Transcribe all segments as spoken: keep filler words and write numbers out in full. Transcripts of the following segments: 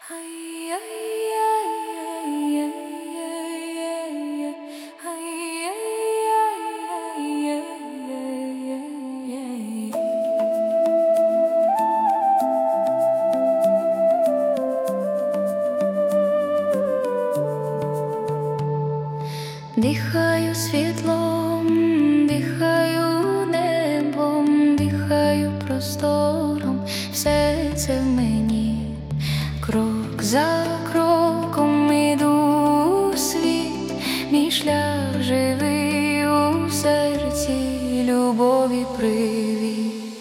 Дихаю світлом, дихаю небом, дихаю простором, все це в мені. Крок за кроком іду у світ, мій шлях живий у серці, любові привіт.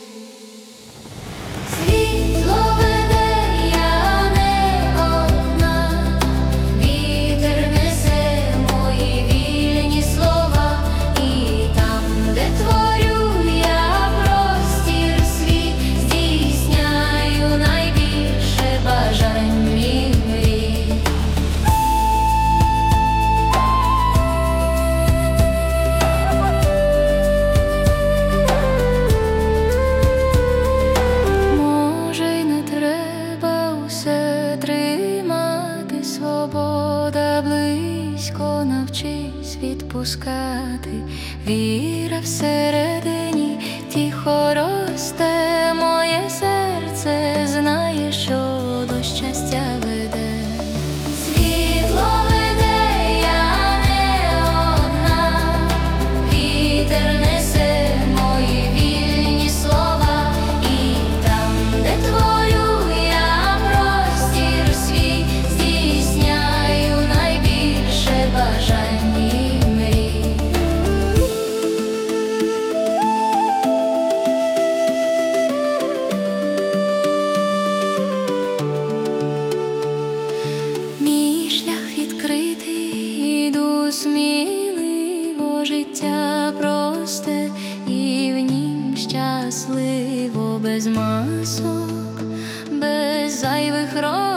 Свобода близько, навчись відпускати, віра всередині тихо росте, моє серце знає, що до щастя веде. Світло веде, я не одна, вітер несе мої вільні слова, і там, де творю я простір свій, здійсняю найбільше бажань і мрій. Мій шлях відкритий, іду сміливо, життя просте і в нім щасливо, без масок, без зайвих років.